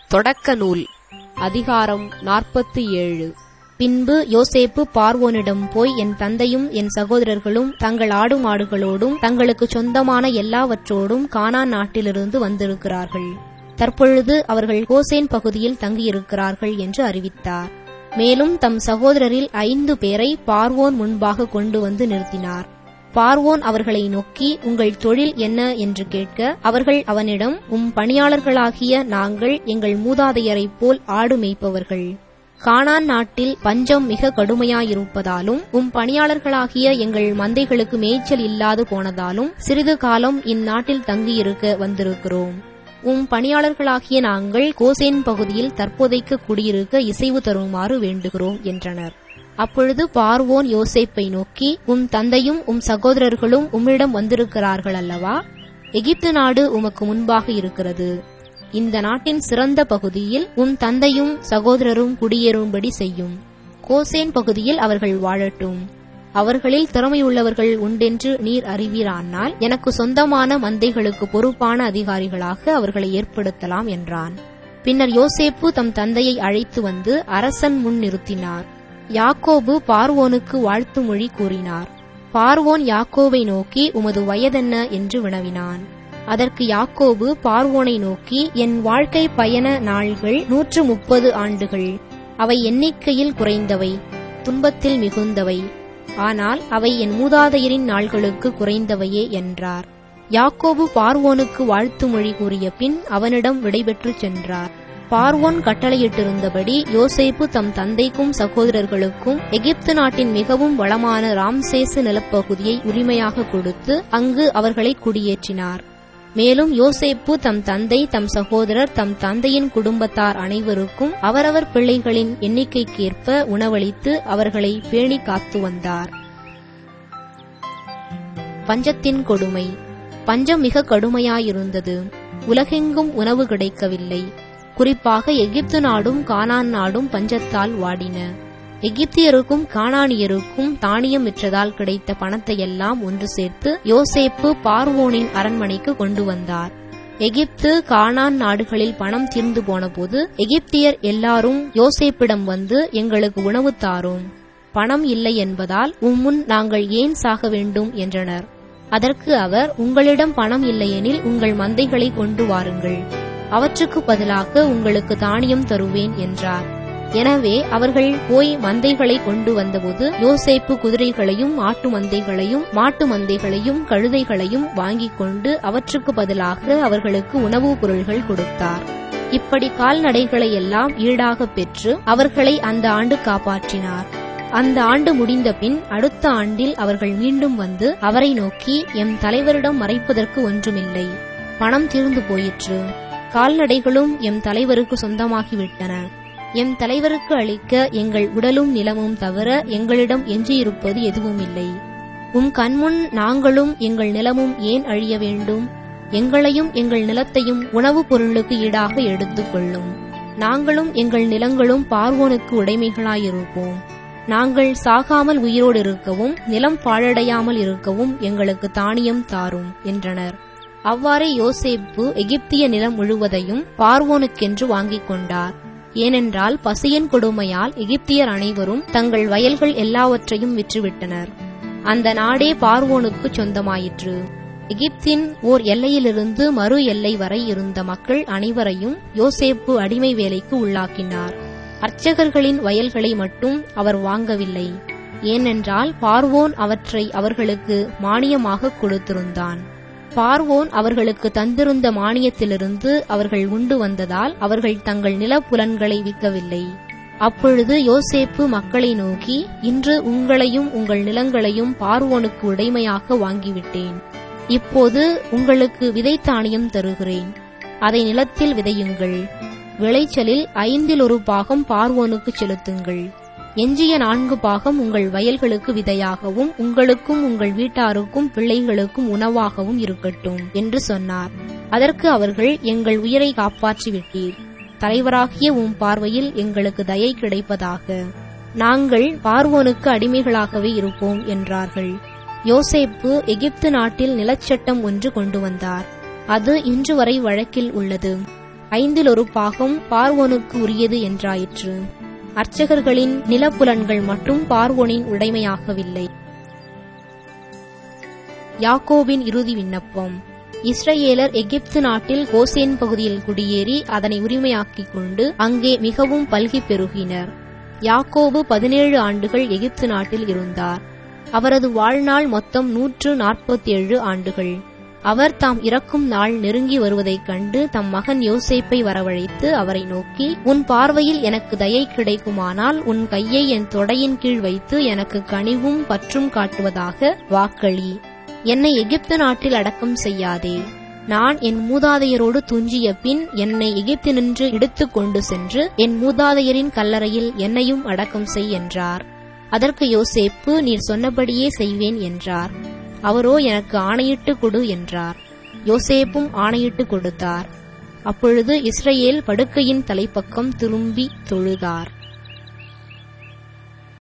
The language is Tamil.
தொடக்க நூல் அதிகாரம் 47. பின்பு யோசேப்பு பார்வோனிடம் போய், என் தந்தையும் என் சகோதரர்களும் தங்கள் ஆடு மாடுகளோடும் தங்களுக்கு சொந்தமான எல்லாவற்றோடும் கானான் நாட்டிலிருந்து வந்திருக்கிறார்கள். தற்பொழுது அவர்கள் கோசேன் பகுதியில் தங்கியிருக்கிறார்கள் என்று அறிவித்தார். மேலும் தம் சகோதரரில் 5 பேரை பார்வோன் முன்பாக கொண்டு வந்து நிறுத்தினார். பார்வோன் அவர்களை நோக்கி, உங்கள் தொழில் என்ன என்று கேட்க, அவர்கள் அவனிடம், உம் பணியாளர்களாகிய நாங்கள் எங்கள் மூதாதையரைப் போல் ஆடு மேய்ப்பவர்கள். கானான் நாட்டில் பஞ்சம் மிக கடுமையாயிருப்பதாலும் உம் பணியாளர்களாகிய எங்கள் மந்தைகளுக்கு மேய்ச்சல் இல்லாது போனதாலும் சிறிது காலம் இந்நாட்டில் தங்கியிருக்க வந்திருக்கிறோம். உம் பணியாளர்களாகிய நாங்கள் கோசேன் பகுதியில் தற்போதைக்கு குடியிருக்க இசைவு தருமாறு வேண்டுகிறோம் என்றனர். அப்பொழுது பார்வோன் யோசேப்பை நோக்கி, உம் தந்தையும் உம் சகோதரர்களும் உம்மிடம் வந்திருக்கிறார்கள் அல்லவா? எகிப்து நாடு உமக்கு முன்பாக இருக்கிறது. இந்த நாட்டின் சிறந்த பகுதியில் உம் தந்தையும் சகோதரரும் குடியேறும்படி செய்யும். கோசேன் பகுதியில் அவர்கள் வாழட்டும். அவர்களில் திறமையுள்ளவர்கள் உண்டென்று நீர் அறிவீரானால் எனக்கு சொந்தமான மந்தைகளுக்கு பொறுப்பான அதிகாரிகளாக அவர்களை ஏற்படுத்தலாம் என்றான். பின்னர் யோசேப்பு தம் தந்தையை அழைத்து வந்து அரசன் முன் நிறுத்தினார். யாக்கோபு பார்வோனுக்கு வாழ்த்து மொழி கூறினார். பார்வோன் யாக்கோபை நோக்கி, உமது வயதென்ன என்று வினவினான். அதற்கு யாக்கோபு பார்வோனை நோக்கி, என் வாழ்க்கை பயண நாள்கள் 130 ஆண்டுகள். அவை எண்ணிக்கையில் குறைந்தவை, துன்பத்தில் மிகுந்தவை. ஆனால் அவை என் மூதாதையரின் நாள்களுக்கு குறைந்தவையே என்றார். யாக்கோபு பார்வோனுக்கு வாழ்த்து மொழி கூறிய பின் அவனிடம் விடைபெற்றுச் சென்றார். பார்வோன் கட்டளையிட்டிருந்தபடி யோசேப்பு தம் தந்தைக்கும் சகோதரர்களுக்கும் எகிப்து நாட்டின் மிகவும் வளமான ராம்சேசு நிலப்பகுதியை உரிமையாக கொடுத்து அங்கு அவர்களை குடியேற்றினார். மேலும் யோசேப்பு தம் தந்தை, தம் சகோதரர், தம் தந்தையின் குடும்பத்தார் அனைவருக்கும் அவரவர் பிள்ளைகளின் எண்ணிக்கைக்கேற்ப உணவளித்து அவர்களை பேணி காத்து வந்தார். பஞ்சத்தின் கொடுமை. பஞ்சம் மிக கடுமையாயிருந்தது. உலகெங்கும் உணவு கிடைக்கவில்லை. குறிப்பாக எகிப்து நாடும் கானான் நாடும் பஞ்சத்தால் வாடின. எகிப்தியருக்கும் கானானியருக்கும் தானியம் விற்றதால் கிடைத்த பணத்தையெல்லாம் ஒன்று சேர்த்து யோசேப்பு பார்வோனின் அரண்மனைக்கு கொண்டு வந்தார். எகிப்து கானான் நாடுகளில் பணம் தீர்ந்து போனபோது எகிப்தியர் எல்லாரும் யோசேப்பிடம் வந்து, எங்களுக்கு உணவு தாரும், பணம் இல்லை என்பதால் உம்முன் நாங்கள் ஏன் சாக வேண்டும் என்றனர். அதற்கு அவர், உங்களிடம் பணம் இல்லையெனில் உங்கள் மந்தைகளை கொண்டு வாருங்கள், அவற்றுக்கு பதிலாக உங்களுக்கு தானியம் தருவேன் என்றார். எனவே அவர்கள் போய் மந்தைகளை கொண்டு வந்தபோது யோசேப்பு குதிரைகளையும் ஆட்டு மந்தைகளையும் மாட்டு மந்தைகளையும் கழுதைகளையும் வாங்கிக் கொண்டு அவற்றுக்கு பதிலாக அவர்களுக்கு உணவுப் பொருள்கள் கொடுத்தார். இப்படி கால்நடைகளை எல்லாம் ஈடாக பெற்று அவர்களை அந்த ஆண்டு காப்பாற்றினார். அந்த ஆண்டு முடிந்த பின் அடுத்த ஆண்டில் அவர்கள் மீண்டும் வந்து அவரை நோக்கி, எம் தலைவரிடம் மறைப்பதற்கு ஒன்றுமில்லை, பணம் தீர்ந்து போயிற்று, கால்நடைகளும் எம் தலைவருக்கு சொந்தமாகிவிட்டன. எம் தலைவருக்கு அளிக்க எங்கள் உடலும் நிலமும் தவிர எங்களிடம் எஞ்சியிருப்பது எதுவும் இல்லை. உம் கண்முன் நாங்களும் எங்கள் நிலமும் ஏன் அழிய வேண்டும்? எங்களையும் எங்கள் நிலத்தையும் உணவுப் பொருளுக்கு ஈடாக எடுத்துக் கொள்ளும். நாங்களும் எங்கள் நிலங்களும் பார்வோனுக்கு உடைமைகளாயிருப்போம். நாங்கள் சாகாமல் உயிரோடு இருக்கவும் நிலம் பாழடையாமல் இருக்கவும் எங்களுக்கு தானியம் தாரும் என்றனர். அவ்வாறே யோசேப்பு எகிப்திய நிலம் முழுவதையும் பார்வோனுக்கென்று வாங்கிக் கொண்டார். ஏனென்றால் பசியின் கொடுமையால் எகிப்தியர் அனைவரும் தங்கள் வயல்கள் எல்லாவற்றையும் விற்றுவிட்டனர். அந்த நாடே பார்வோனுக்கு சொந்தமாயிற்று. எகிப்தின் ஓர் எல்லையிலிருந்து மறு எல்லை வரை இருந்த மக்கள் அனைவரையும் யோசேப்பு அடிமை வேலைக்கு உள்ளாக்கினார். அர்ச்சகர்களின் வயல்களை மட்டும் அவர் வாங்கவில்லை. ஏனென்றால் பார்வோன் அவற்றை அவர்களுக்கு மானியமாக கொடுத்திருந்தான். பார்வோன் அவர்களுக்கு தந்திருந்த மானியத்திலிருந்து அவர்கள் உண்டு வந்ததால் அவர்கள் தங்கள் நிலப்புலன்களை விற்கவில்லை. அப்பொழுது யோசேப்பு மக்களை நோக்கி, இன்று உங்களையும் உங்கள் நிலங்களையும் பார்வோனுக்கு உடைமையாக வாங்கிவிட்டேன். இப்போது உங்களுக்கு விதைத்தானியம் தருகிறேன். அதை நிலத்தில் விதையுங்கள். விளைச்சலில் 1/5 பாகம் பார்வோனுக்கு செலுத்துங்கள். எஞ்சிய 4 பாகம் உங்கள் வயல்களுக்கு விதையாகவும் உங்களுக்கும் உங்கள் வீட்டாருக்கும் பிள்ளைகளுக்கும் உணவாகவும் இருக்கட்டும் என்று சொன்னார். அதற்கு அவர்கள், எங்கள் உயிரை காப்பாற்றிவிட்டீர். தலைவராகிய உம் பார்வையில் எங்களுக்கு தயை கிடைப்பதாக. நாங்கள் பார்வோனுக்கு அடிமைகளாகவே இருப்போம் என்றார்கள். யோசேப்பு எகிப்து நாட்டில் நிலச்சட்டம் ஒன்று கொண்டு வந்தார். அது இன்று வரை வழக்கில் உள்ளது. 1/5 பாகம் பார்வோனுக்கு உரியது என்றாயிற்று. அர்ச்சகர்களின் நிலப்புலன்கள் மட்டும் பார்வோனின் உடைமையாகவில்லை. யாக்கோபின் இறுதி விண்ணப்பம். இஸ்ரவேலர் எகிப்து நாட்டில் கோசேன் பகுதியில் குடியேறி அதனை உரிமையாக்கிக் கொண்டு அங்கே மிகவும் பல்கி பெருகினர். யாக்கோபு 17 ஆண்டுகள் எகிப்து நாட்டில் இருந்தார். அவரது வாழ்நாள் மொத்தம் 147 ஆண்டுகள். அவர் தாம் இறக்கும் நாள் நெருங்கி வருவதைக் கண்டு தம் மகன் யோசேப்பை வரவழைத்து அவரை நோக்கி, உன் பார்வையில் எனக்கு தயை கிடைக்குமானால் உன் கையை என் தொடையின் கீழ் வைத்து எனக்கு கனிவும் பற்றும் காட்டுவதாக வாக்களி. என்னை எகிப்து நாட்டில் அடக்கம் செய்யாதே. நான் என் மூதாதையரோடு துஞ்சிய பின் என்னை எகிப்தினின்று எடுத்துக் கொண்டு சென்று என் மூதாதையரின் கல்லறையில் என்னையும் அடக்கம் செய் என்றார். அதற்கு யோசேப்பு, நீர் சொன்னபடியே செய்வேன் என்றார். அவரோ, எனக்கு ஆணையிட்டு கொடு என்றார். யோசேப்பும் ஆணையிட்டு கொடுத்தார். அப்பொழுது இஸ்ரவேல் படுக்கையின் தலைப்பக்கம் திரும்பி தொழுதார்.